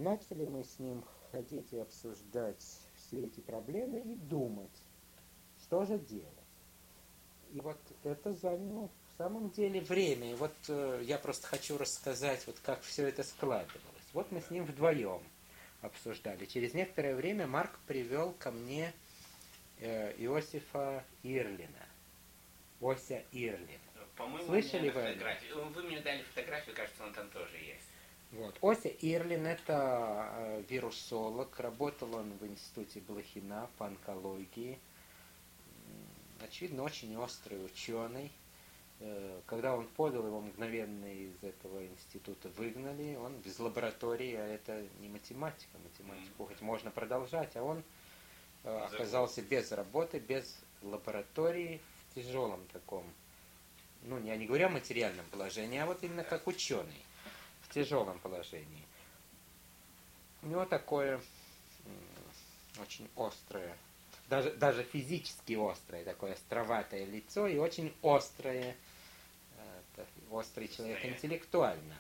начали мы с ним ходить и обсуждать все эти проблемы и думать, что же делать. И вот это заняло в самом деле время. И вот я просто хочу рассказать, вот как все это складывалось. Вот мы с ним вдвоем обсуждали. Через некоторое время Марк привел ко мне Иосифа Ирлина. Ося Ирлин. По-моему, слышали вы? Вы мне дали фотографию, кажется, он там тоже есть. Вот. Ося Ирлин — это вирусолог. Работал он в институте Блохина по онкологии. Очевидно, очень острый ученый. Когда он подал, его мгновенно из этого института выгнали. Он без лаборатории, а это не математика. Математику хоть можно продолжать, а он оказался без работы, без лаборатории, в тяжелом таком, ну, я не говорю о материальном положении, а вот именно как ученый, в тяжелом положении. У него такое очень острое, даже физически острое, такое островатое лицо и очень острый человек интеллектуально.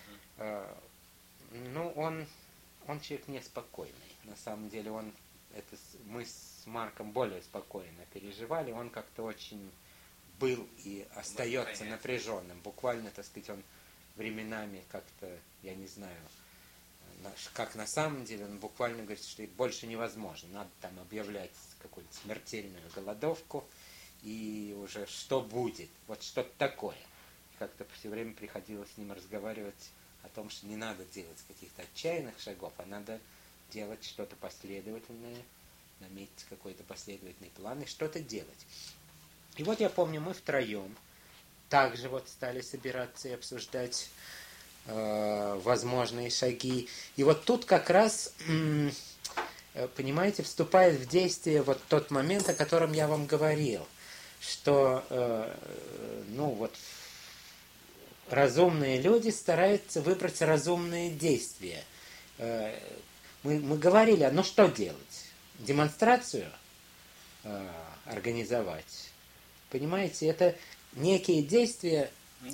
Ну, он человек неспокойный. На самом деле мы с Марком более спокойно переживали. Он как-то очень был и остается напряженным. Буквально, так сказать, он временами как-то, я не знаю, как на самом деле, он буквально говорит, что больше невозможно. Надо там объявлять какую-то смертельную голодовку, и уже что будет, вот что-то такое. Как-то все время приходилось с ним разговаривать о том, что не надо делать каких-то отчаянных шагов, а надо делать что-то последовательное, наметить какой-то последовательный план и что-то делать. И вот я помню, мы втроем также вот стали собираться и обсуждать возможные шаги. И вот тут как раз, понимаете, вступает в действие вот тот момент, о котором я вам говорил, что, ну вот, разумные люди стараются выбрать разумные действия. Мы говорили, ну что делать? Демонстрацию организовать? Понимаете, это некие действия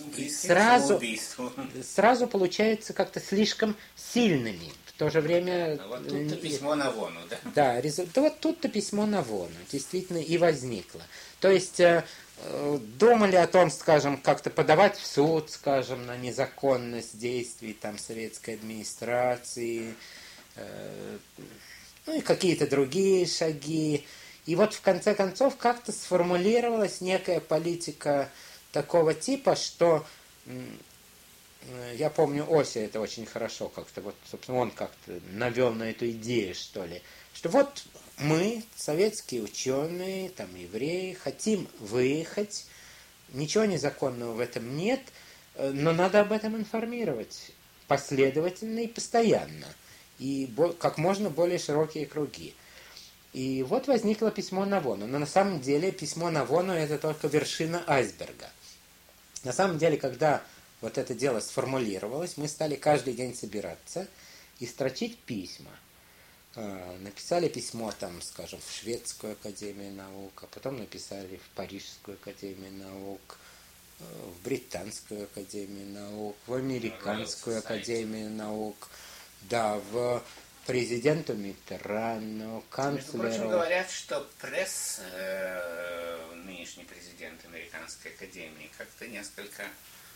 сразу получаются как-то слишком сильными. В то же время... Вот тут-то письмо на Вону, да? Да, вот тут-то письмо на Вону действительно и возникло. То есть думали о том, скажем, как-то подавать в суд, скажем, на незаконность действий там советской администрации, ну и какие-то другие шаги. И вот в конце концов как-то сформулировалась некая политика такого типа, что я помню, Ося это очень хорошо как-то, вот, собственно, он как-то навел на эту идею, что ли, что вот мы, советские ученые, там, евреи, хотим выехать, ничего незаконного в этом нет, но надо об этом информировать последовательно и постоянно, и как можно более широкие круги. И вот возникло письмо на Вону. Но на самом деле письмо на Вону это только вершина айсберга. На самом деле, когда вот это дело сформулировалось, мы стали каждый день собираться и строчить письма. Написали письмо, там, скажем, в Шведскую академию наук, а потом написали в Парижскую академию наук, в Британскую академию наук, в Американскую академию наук, да, в президенту Миттерану, канцлеру. Между прочим, говорят, что пресс, нынешний президент Американской академии, как-то несколько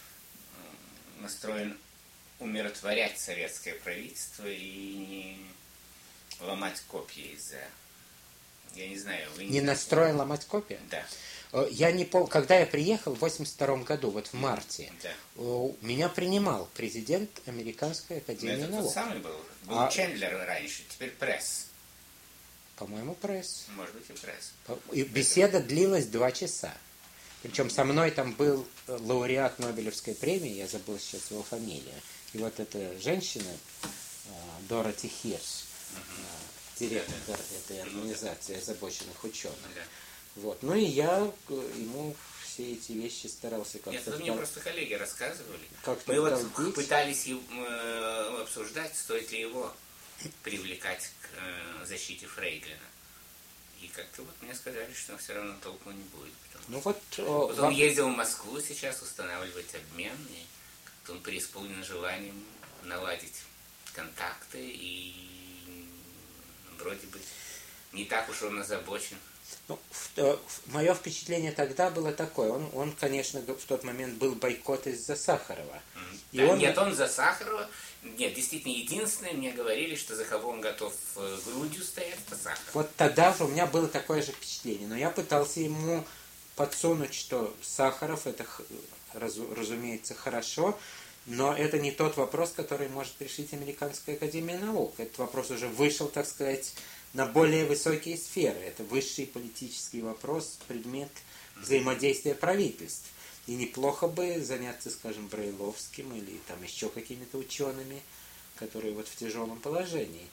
настроен умиротворять советское правительство и не ломать копья из-за... Я не знаю, вы не настроен ломать копья? Да. Я не помню, когда я приехал в 1982 году, вот в марте, да. Меня принимал президент Американской академии наук. Тот самый был. Был Чендлер раньше, теперь пресс. По-моему, пресс. Может быть, и пресс. И беседа длилась 2 часа. Причем со мной там был лауреат Нобелевской премии, я забыл сейчас его фамилию. И вот эта женщина, Дороти Хирш, директор этой организации озабоченных ученых. Вот. Ну и я ему все эти вещи старался как-то... Нет, ну мне просто коллеги рассказывали. Как-то мы вот пытались обсуждать, стоит ли его привлекать к защите Фрейдлина. И как-то вот мне сказали, что все равно толку не будет. Ну вот он ездил в Москву сейчас устанавливать обмен, и как-то он преисполнен желанием наладить контакт. контакты, и вроде бы не так уж он озабочен. Ну, мое впечатление тогда было такое. Он, конечно, в тот момент был бойкот из-за Сахарова. И да, нет, он за Сахарова. Нет, действительно, единственное, мне говорили, что за кого он готов грудью стоять, это Сахаров. Вот тогда же у меня было такое же впечатление. Но я пытался ему подсунуть, что Сахаров, это, разумеется, хорошо, но это не тот вопрос, который может решить Американская академия наук. Этот вопрос уже вышел, так сказать, на более высокие сферы. Это высший политический вопрос, предмет взаимодействия правительств. И неплохо бы заняться, скажем, Брайловским или там еще какими-то учеными, которые вот в тяжелом положении.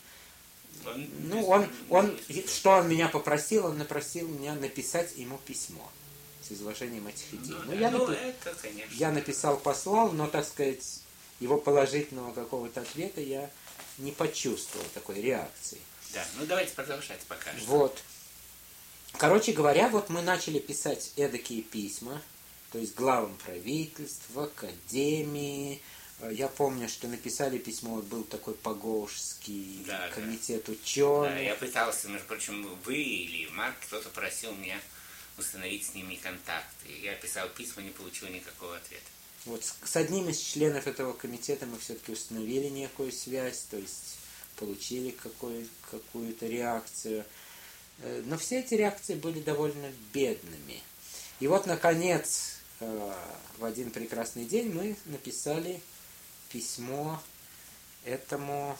Что он меня попросил? Он попросил меня написать ему письмо с изложением этих идей. Я написал, послал, но, так сказать, его положительного какого-то ответа я не почувствовал, такой реакции. Да, давайте продолжать пока что. Вот. Короче говоря, вот мы начали писать эдакие письма, то есть главам правительств, в академии. Я помню, что написали письмо, вот был такой Погожский комитет ученых. Да, я пытался, между прочим, вы или Марк, кто-то просил меня установить с ними контакты. Я писал письма, не получил никакого ответа. Вот с одним из членов этого комитета мы все-таки установили некую связь, то есть получили какую-то реакцию. Но все эти реакции были довольно бедными. И вот, наконец, в один прекрасный день мы написали письмо этому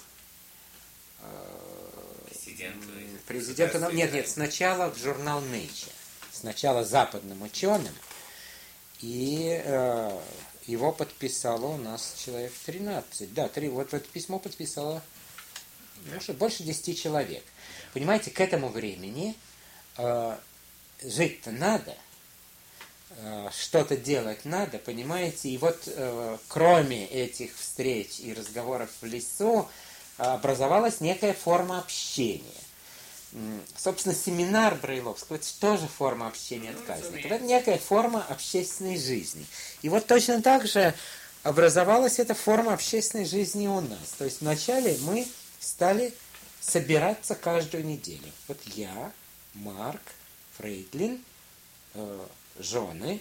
президенту. Нет, сначала в журнал Nature. Сначала западным ученым. И его подписало у нас человек 13. Да, вот это письмо подписало больше 10 человек. Понимаете, к этому времени жить-то надо, что-то делать надо, понимаете? И вот кроме этих встреч и разговоров в лесу образовалась некая форма общения. Собственно, семинар Брайловского – это тоже форма общения отказников. Это некая форма общественной жизни. И вот точно так же образовалась эта форма общественной жизни у нас. То есть вначале мы стали собираться каждую неделю. Вот я, Марк, Фрейдлин, жены,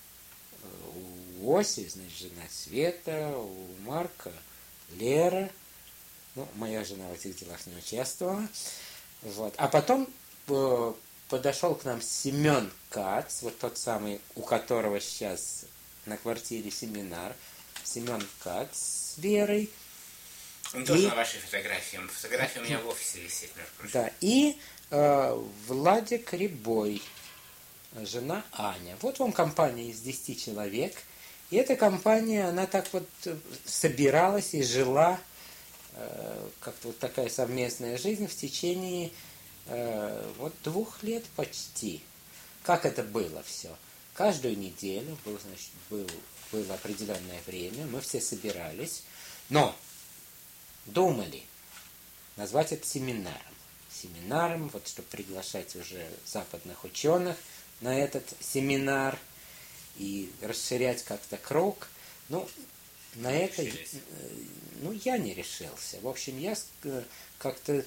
у Оси, значит, жена Света, у Марка Лера. Моя жена в этих делах не участвовала. Вот. А потом подошел к нам Семен Кац, вот тот самый, у которого сейчас на квартире семинар. Семен Кац с Верой. Он тоже на вашей фотографии. Фотография у меня в офисе висит, между прочим. Да, и Владик Рябой, жена Аня. Вот вам компания из 10 человек. И эта компания, она так вот собиралась и жила, как-то вот такая совместная жизнь в течение 2 лет почти. Как это было все? Каждую неделю было определенное время, мы все собирались, но думали назвать это семинаром. Семинаром, вот чтобы приглашать уже западных ученых на этот семинар и расширять как-то круг. На это я не решился. В общем, я как-то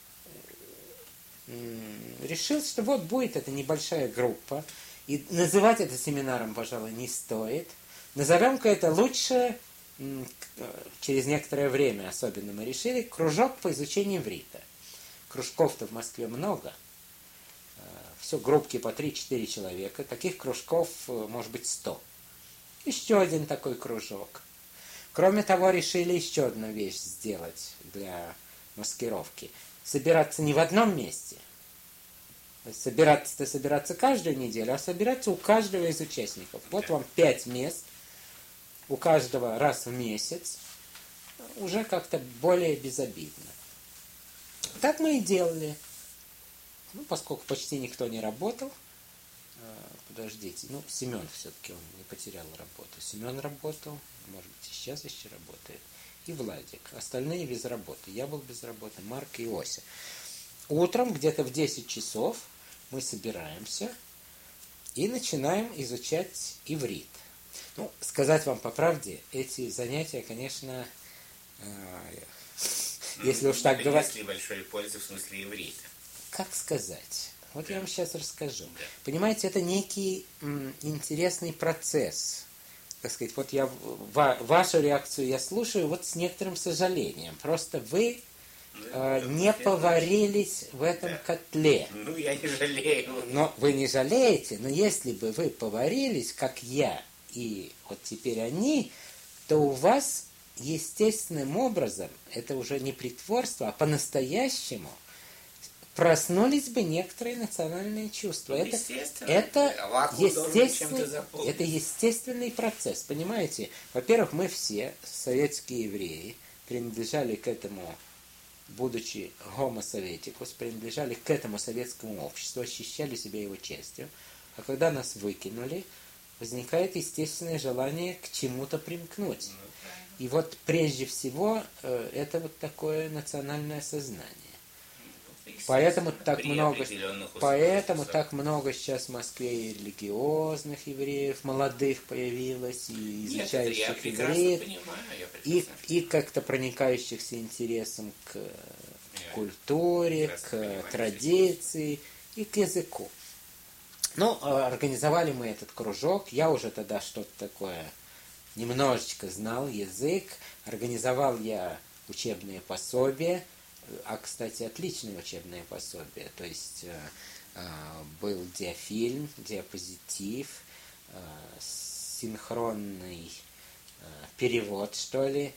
решил, что вот будет эта небольшая группа, и называть это семинаром, пожалуй, не стоит. Назовем-ка это лучше, через некоторое время особенно мы решили, кружок по изучению иврита. Кружков-то в Москве много. Все группки по 3-4 человека. Таких кружков может быть 100. Еще один такой кружок. Кроме того, решили еще одну вещь сделать для маскировки. Собираться не в одном месте. Собираться каждую неделю, а собираться у каждого из участников. Вот вам 5 мест. У каждого раз в месяц. Уже как-то более безобидно. Так мы и делали. Поскольку почти никто не работал. Подождите. Семен все-таки, он не потерял работу. Семен работал. Может быть, и сейчас еще работает. И Владик. Остальные без работы. Я был без работы. Марк и Ося. Утром, где-то в 10 часов, мы собираемся и начинаем изучать иврит. Сказать вам по правде, эти занятия, конечно, если уж так говорить. Принесли большой пользы в смысле иврита. Как сказать? Вот я вам сейчас расскажу. Да. Понимаете, это некий интересный процесс. Так сказать, вот я вашу реакцию я слушаю вот с некоторым сожалением. Просто вы не поварились в этом котле. Ну, я не жалею. Но вы не жалеете, но если бы вы поварились, как я, и вот теперь они, то у вас естественным образом, это уже не притворство, а по-настоящему проснулись бы некоторые национальные чувства. Ну, Это естественный процесс, понимаете? Во-первых, мы все, советские евреи, принадлежали к этому, будучи homo советикус, принадлежали к этому советскому обществу, ощущали себя его частью. А когда нас выкинули, возникает естественное желание к чему-то примкнуть. И вот прежде всего это вот такое национальное сознание. Поэтому так много сейчас в Москве и религиозных евреев, молодых появилось, и изучающих иврит, и как-то проникающихся интересом к культуре, к традиции и к языку. Ну, организовали мы этот кружок, я уже тогда что-то такое немножечко знал, язык, организовал я учебные пособия, кстати, отличное учебное пособие, то есть был диафильм, диапозитив, синхронный перевод, что ли,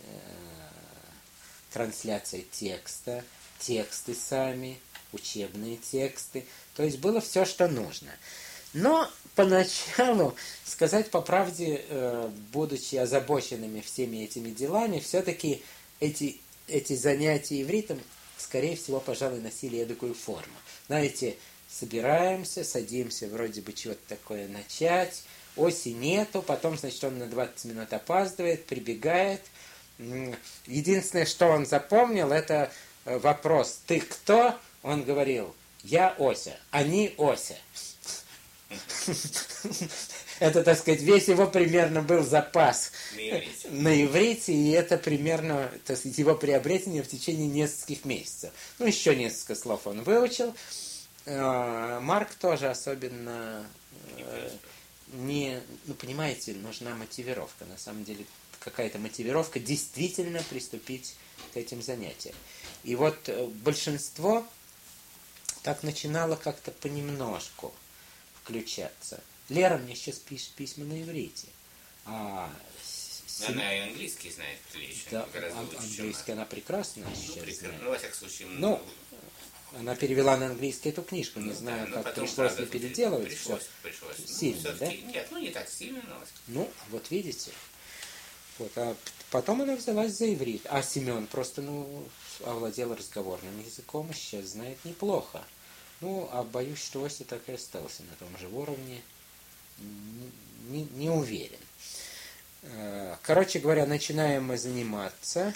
трансляция текста, тексты сами, учебные тексты, то есть было все, что нужно. Но поначалу, сказать по правде, будучи озабоченными всеми этими делами, все-таки эти занятия ивритом, скорее всего, пожалуй, носили эдакую форму. Знаете, собираемся, садимся вроде бы чего-то такое начать, оси нету, потом, значит, он на 20 минут опаздывает, прибегает. Единственное, что он запомнил, это вопрос «Ты кто?» Он говорил «Я Ося, они Ося». Это, так сказать, весь его примерно был запас на иврите, и это примерно, так сказать, его приобретение в течение нескольких месяцев. Ну, еще несколько слов он выучил. Марк тоже особенно ну, понимаете, нужна мотивировка. На самом деле, какая-то мотивировка действительно приступить к этим занятиям. И вот большинство так начинало как-то понемножку включаться. Лера мне сейчас пишет письма на иврите. Она и английский знает отлично. Да, английский она прекрасно сейчас знает. Ну, во всяком случае. Ну, она перевела на английский эту книжку. Не знаю, как пришлось ли переделывать. Пришлось. Сильно, да? Нет, не так сильно, но... Ну, вот видите. Вот, а потом она взялась за иврит. А Семен просто, овладел разговорным языком и сейчас знает неплохо. Ну, а боюсь, что Ося так и остался на том же уровне. Не уверен. Короче говоря, начинаем мы заниматься.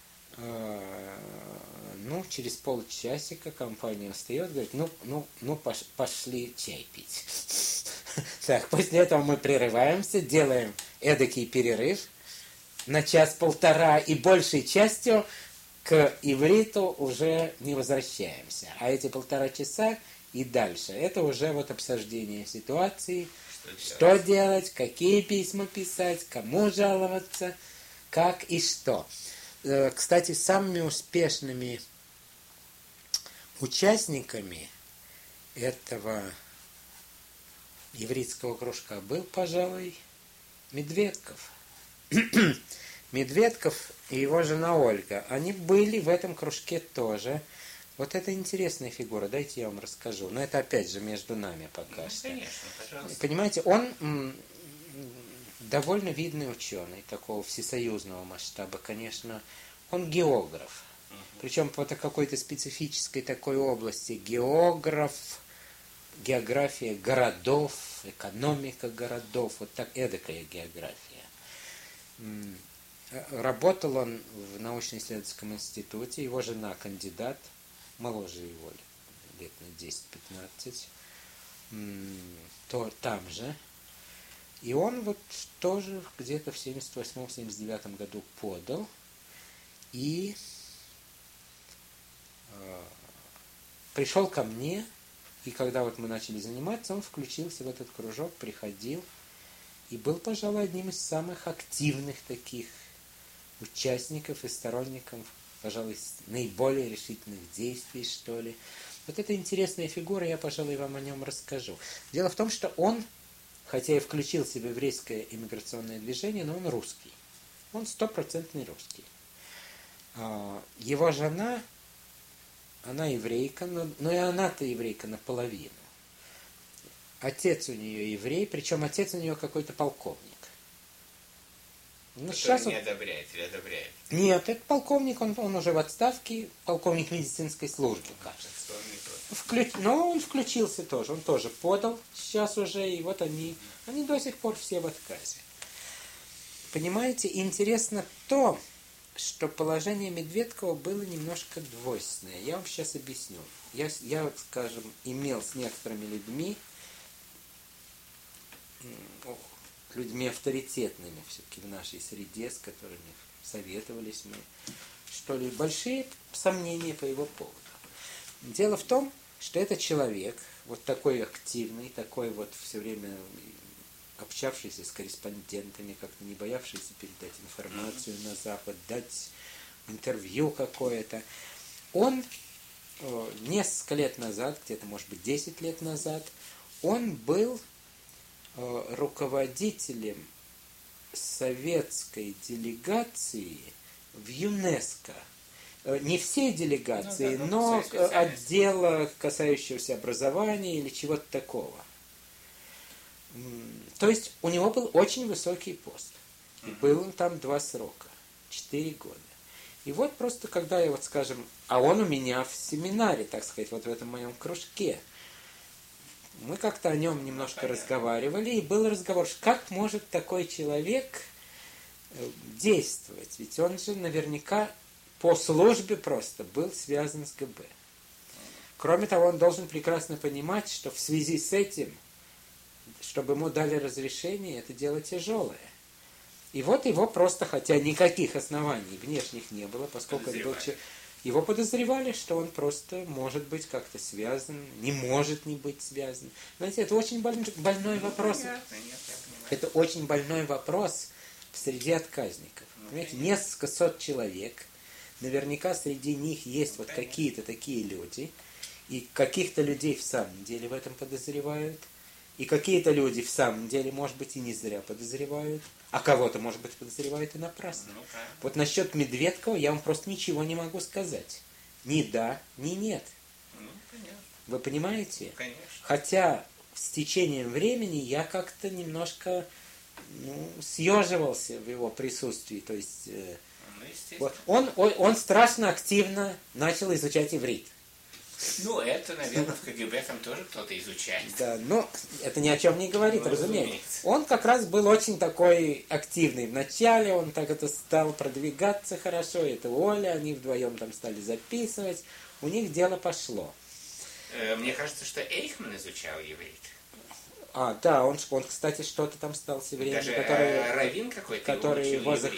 Через полчасика компания встает, говорит, пошли чай пить. Так, после этого мы прерываемся, делаем эдакий перерыв на час-полтора и большей частью к ивриту уже не возвращаемся. А эти 1,5 часа и дальше, это уже вот обсуждение ситуации, что делать, какие письма писать, кому жаловаться, как и что. Кстати, самыми успешными участниками этого ивритского кружка был, пожалуй, Медведков. Медведков и его жена Ольга. Они были в этом кружке тоже. Вот это интересная фигура, дайте я вам расскажу. Но это опять же между нами пока что. Конечно, пожалуйста. Понимаете, он довольно видный ученый, такого всесоюзного масштаба, конечно. Он географ. Причем по какой-то специфической такой области. География городов, экономика городов, вот так эдакая география. Работал он в научно-исследовательском институте, его жена кандидат, моложе его лет на 10-15, там же. И он вот тоже где-то в 78-79 году подал, и пришел ко мне, и когда вот мы начали заниматься, он включился в этот кружок, приходил, и был, пожалуй, одним из самых активных таких участников и сторонников, пожалуй, наиболее решительных действий, что ли. Вот это интересная фигура, я, пожалуй, вам о нем расскажу. Дело в том, что он, хотя и включил в себя еврейское иммиграционное движение, но он русский. Он стопроцентный русский. Его жена, она еврейка, но и она-то еврейка наполовину. Отец у нее еврей, причем отец у нее какой-то полковник. Ну, сейчас он не одобряет или одобряет? Нет, этот полковник, он уже в отставке, полковник медицинской службы, кажется. Но он включился тоже, он тоже подал сейчас уже, и вот они до сих пор все в отказе. Понимаете, интересно то, что положение Медведкова было немножко двойственное. Я вам сейчас объясню. Я, скажем, имел с некоторыми людьми авторитетными все-таки в нашей среде, с которыми советовались мы, что ли, большие сомнения по его поводу. Дело в том, что этот человек, вот такой активный, такой вот все время общавшийся с корреспондентами, как-то не боявшийся передать информацию на Запад, дать интервью какое-то, он несколько лет назад, где-то, может быть, 10 лет назад, он был руководителем советской делегации в ЮНЕСКО. Не всей делегации, но отдела, касающегося образования или чего-то такого. То есть у него был очень высокий пост. И был он там 2 срока, 4 года. И вот просто когда я, вот скажем, а он у меня в семинаре, так сказать, вот в этом моем кружке, мы как-то о нем немножко разговаривали, и был разговор, как может такой человек действовать, ведь он же наверняка по службе просто был связан с ГБ. Кроме того, он должен прекрасно понимать, что в связи с этим, чтобы ему дали разрешение, это дело тяжелое. И вот его просто, хотя никаких оснований внешних не было, поскольку это был человек, его подозревали, что он просто может быть как-то связан, не может не быть связан. Знаете, это очень больной вопрос. Это очень больной вопрос среди отказников. Понимаете, несколько сот человек, наверняка среди них есть вот какие-то такие люди, и каких-то людей в самом деле в этом подозревают, и какие-то люди в самом деле, может быть, и не зря подозревают, а кого-то, может быть, подозревают и напрасно. Вот насчет Медведкова я вам просто ничего не могу сказать. Ни да, ни нет. Вы понимаете? Конечно. Хотя с течением времени я как-то немножко съеживался в его присутствии. То есть вот, он страшно активно начал изучать иврит. Ну, это, наверное, в КГБ там тоже кто-то изучает. Да, но это ни о чем не говорит, разумеется. Он как раз был очень такой активный. Вначале он так это стал продвигаться хорошо, это Оля, они вдвоем там стали записывать, у них дело пошло. Мне кажется, что Эйхман изучал иврит. Да, он, кстати, что-то там стал с евреями, даже раввин какой-то, которые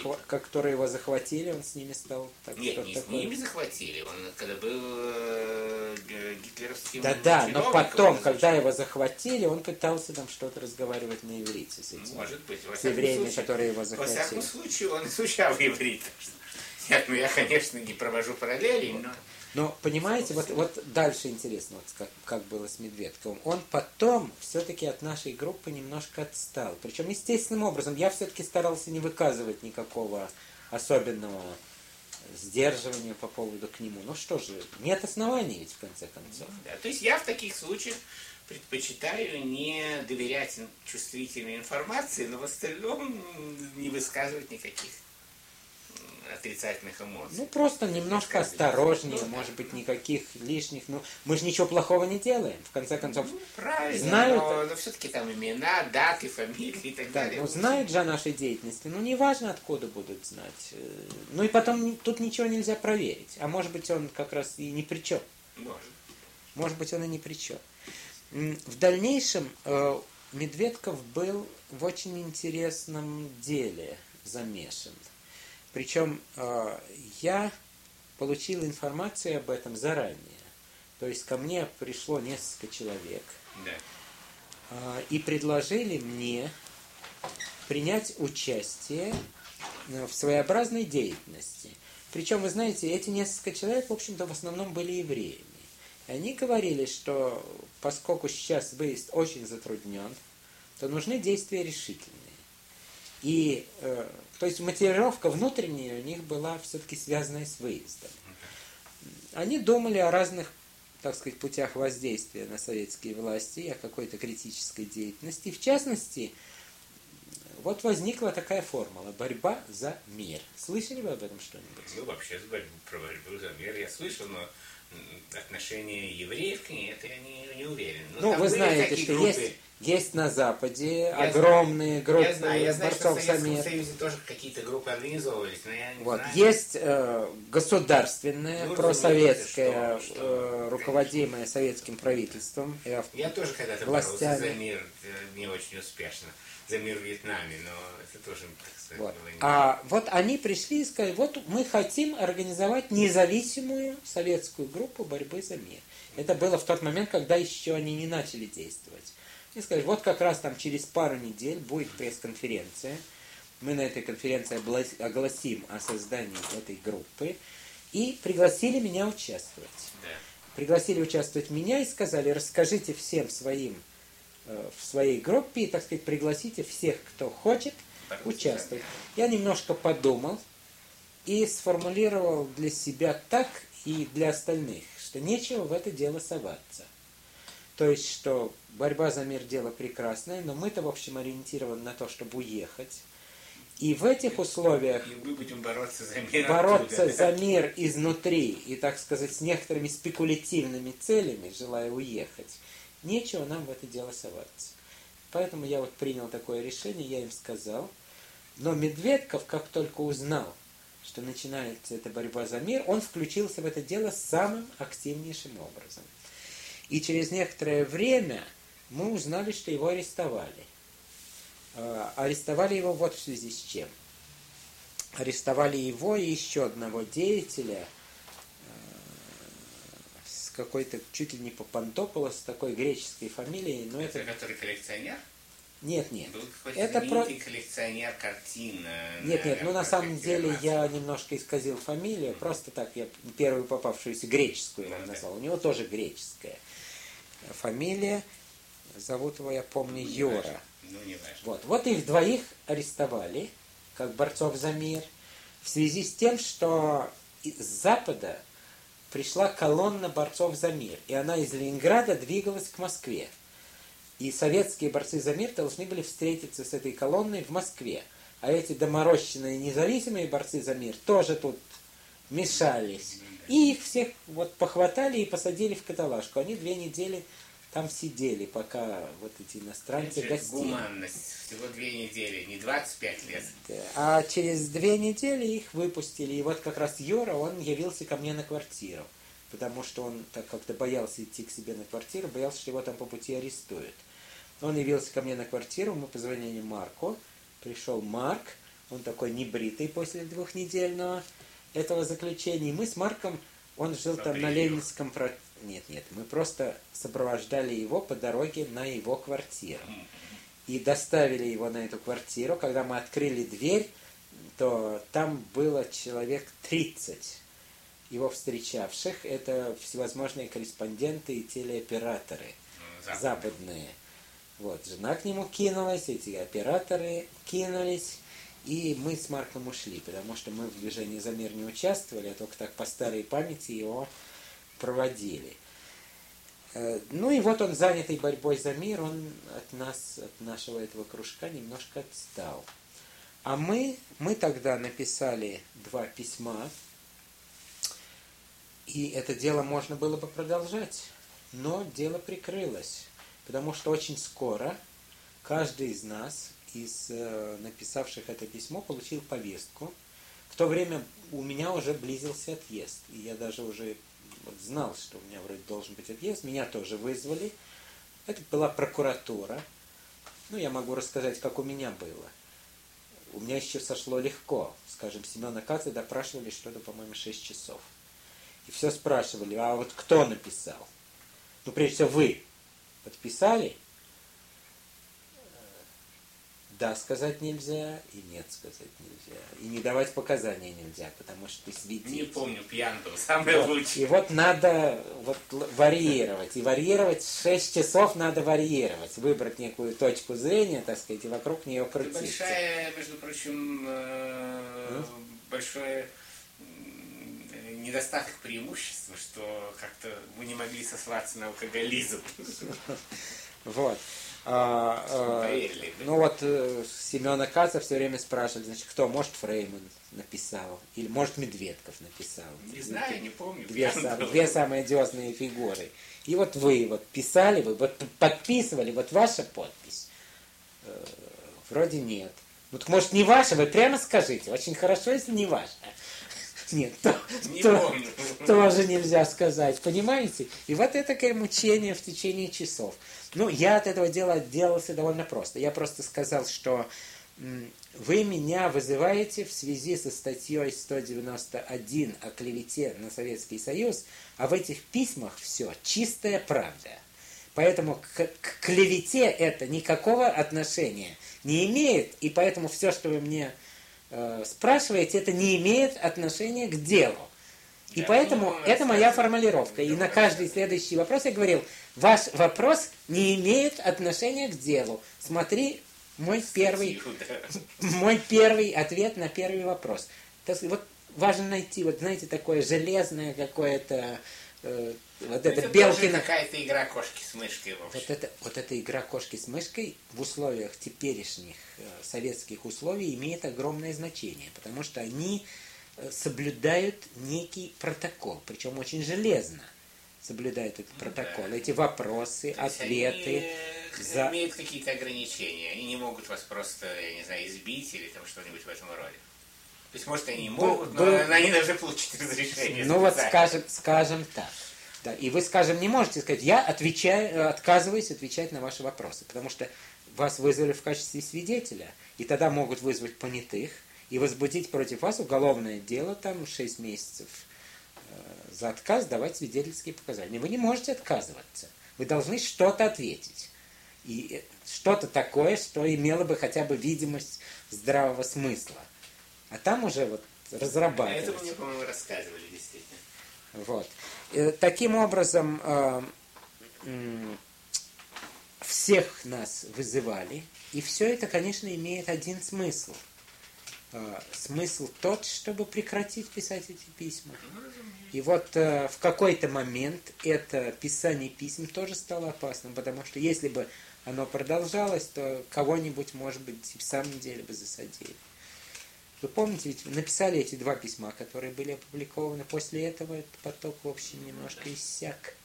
его захватили, он с ними стал... Нет, не с ними захватили, он когда был гитлеровским Да, но потом, когда его захватили, он пытался там что-то разговаривать на иврите с этими. Может быть, с евреями, которые его захватили. Во всяком случае, он изучал иврит. Нет, я, конечно, не провожу параллелей, но... Но, понимаете, вот дальше интересно, вот как было с Медведковым. Он потом все-таки от нашей группы немножко отстал. Причем естественным образом. Я все-таки старался не выказывать никакого особенного сдерживания по поводу к нему. Ну что же, нет оснований ведь в конце концов. Да, то есть я в таких случаях предпочитаю не доверять чувствительной информации, но в остальном не высказывать никаких отрицательных эмоций. Ну, просто немножко осторожнее, может быть, никаких лишних... мы же ничего плохого не делаем, в конце концов. Правильно, знают, но все-таки там имена, даты, фамилии и так далее. Ну, знают же о нашей деятельности, неважно, откуда будут знать. Ну, и потом тут ничего нельзя проверить. А может быть, он как раз и ни при чем. Может быть, он и ни при чем. В дальнейшем Медведков был в очень интересном деле замешан. Причем я получил информацию об этом заранее. То есть ко мне пришло несколько человек Да. и предложили мне принять участие в своеобразной деятельности. Причем, вы знаете, эти несколько человек, в общем-то, в основном были евреями. И они говорили, что поскольку сейчас выезд очень затруднен, то нужны действия решительные. И, то есть, мотивировка внутренняя у них была все-таки связанная с выездом. Они думали о разных, так сказать, путях воздействия на советские власти, о какой-то критической деятельности. В частности, вот возникла такая формула – борьба за мир. Слышали вы об этом что-нибудь? Ну, вообще, про борьбу за мир я слышал, но отношение евреев к ней, это я не уверен. Ну, вы знаете, что есть на Западе огромные группы борцов за мир. В Советском Союзе тоже какие-то группы организовывались, но я не знаю. Есть государственная, просоветская, руководимая советским правительством. Я тоже когда-то боролся за мир, не очень успешно. За мир в Вьетнаме, но это тоже, так сказать, было не... Вот они пришли и сказали, вот мы хотим организовать независимую советскую группу борьбы за мир. Это было в тот момент, когда еще они не начали действовать. И сказали, вот как раз там через пару недель будет пресс-конференция. Мы на этой конференции огласим о создании этой группы. И пригласили меня участвовать. Да. Пригласили участвовать меня и сказали, расскажите всем своим в своей группе и, так сказать, пригласите всех, кто хочет участвовать. Я немножко подумал и сформулировал для себя так и для остальных, что нечего в это дело соваться. То есть, что борьба за мир – дело прекрасное, но мы-то, в общем, ориентированы на то, чтобы уехать. И в этих условиях и мы будем бороться за мир, за мир изнутри и, так сказать, с некоторыми спекулятивными целями, желая уехать, нечего нам в это дело соваться. Поэтому я вот принял такое решение, я им сказал. Но Медведков, как только узнал, что начинается эта борьба за мир, он включился в это дело самым активнейшим образом. И через некоторое время мы узнали, что его арестовали. Арестовали его вот в связи с чем. Арестовали его и еще одного деятеля, какой-то чуть ли не Папандополос, с такой греческой фамилией. Но это который коллекционер? Нет. Был какой-то знаменитый коллекционер картин. Нет, ну на самом деле я немножко исказил фамилию, просто так я первую попавшуюся греческую вам назвал. У него тоже греческая фамилия, зовут его, я помню, Юра. Не важно. Вот их двоих арестовали, как борцов за мир, в связи с тем, что с Запада пришла колонна борцов за мир, и она из Ленинграда двигалась к Москве. И советские борцы за мир должны были встретиться с этой колонной в Москве. А эти доморощенные независимые борцы за мир тоже тут мешались. И их всех вот похватали и посадили в каталажку. Они 2 недели там сидели, пока вот эти иностранцы гостили. Гуманность. Всего 2 недели, не 25 лет. А через 2 недели их выпустили. И вот как раз Юра, он явился ко мне на квартиру. Потому что он так как-то боялся идти к себе на квартиру, боялся, что его там по пути арестуют. Он явился ко мне на квартиру, мы позвонили Марку. Пришел Марк, он такой небритый после 2-недельного этого заключения. И мы с Марком, он жил там на Ленинском... Нет, мы просто сопровождали его по дороге на его квартиру. И доставили его на эту квартиру. Когда мы открыли дверь, то там было человек 30 его встречавших. Это всевозможные корреспонденты и телеоператоры западные. Вот, жена к нему кинулась, эти операторы кинулись. И мы с Марком ушли, потому что мы в движении за мир не участвовали, а только так по старой памяти его проводили. Ну и вот он, занятый борьбой за мир, он от нас, от нашего этого кружка немножко отстал. А мы тогда написали 2 письма, и это дело можно было бы продолжать, но дело прикрылось, потому что очень скоро каждый из нас, из написавших это письмо, получил повестку. В то время у меня уже близился отъезд, и я даже уже знал, что у меня вроде должен быть отъезд. Меня тоже вызвали. Это была прокуратура. Ну, я могу рассказать, как у меня было. У меня еще сошло легко. Скажем, Семена Каца допрашивали что-то, по-моему, 6 часов. И все спрашивали, а вот кто написал? Ну, прежде всего, вы подписали? Да сказать нельзя, и нет сказать нельзя. И не давать показания нельзя, потому что ты свидетель. Не помню, пьян был, самое лучшее. И вот надо варьировать. И варьировать 6 часов надо варьировать. Выбрать некую точку зрения, так сказать, и вокруг нее крутиться. Большая, между прочим, большое недостаток преимущества, что как-то мы не могли сослаться на алкоголизм. Вот. Поверили. Ну вот Семена Каца все время спрашивали, значит, кто? Может, Фрейман написал? Или может, Медведков написал? Не знаю, не помню. Две самые одиозные фигуры. И вот вы вот писали, вы вот подписывали, вот ваша подпись. Вроде нет. Ну, так может, не ваша, вы прямо скажите. Очень хорошо, если не ваша. Нет, тоже нельзя сказать, понимаете? И вот это такое мучение в течение часов. Ну, я от этого дела отделался довольно просто. Я просто сказал, что вы меня вызываете в связи со статьей 191 о клевете на Советский Союз, а в этих письмах все чистая правда. Поэтому к клевете это никакого отношения не имеет, и поэтому все, что вы мне спрашиваете, это не имеет отношения к делу. И поэтому это моя формулировка. И на каждый следующий вопрос я говорил, ваш вопрос не имеет отношения к делу. Смотри, мой первый ответ на первый вопрос. Вот важно найти, вот знаете, такое железное какое-то, вот это Белкина. Какая-то игра кошки с мышкой. Вот эта игра кошки с мышкой в условиях теперешних советских условий имеет огромное значение, потому что они соблюдают некий протокол, причем очень железно соблюдают этот протокол. Эти вопросы, ответы. Они имеют какие-то ограничения. Они не могут вас просто, я не знаю, избить или там что-нибудь в этом роде. То есть, может, они могут, но они должны получить разрешение. Ну вот скажем так. Да, и вы, скажем, не можете сказать, я отказываюсь отвечать на ваши вопросы, потому что вас вызвали в качестве свидетеля, и тогда могут вызвать понятых и возбудить против вас уголовное дело, там 6 месяцев за отказ давать свидетельские показания. Вы не можете отказываться. Вы должны что-то ответить. И что-то такое, что имело бы хотя бы видимость здравого смысла. А там уже вот разрабатывать. Это мне, по-моему, рассказывали, действительно. Вот. Таким образом, всех нас вызывали, и все это, конечно, имеет один смысл. Смысл тот, чтобы прекратить писать эти письма. И вот в какой-то момент это писание писем тоже стало опасным, потому что если бы оно продолжалось, то кого-нибудь, может быть, в самом деле бы засадили. Вы помните, ведь написали эти 2 письма, которые были опубликованы. После этого этот поток, в общем, немножко иссяк.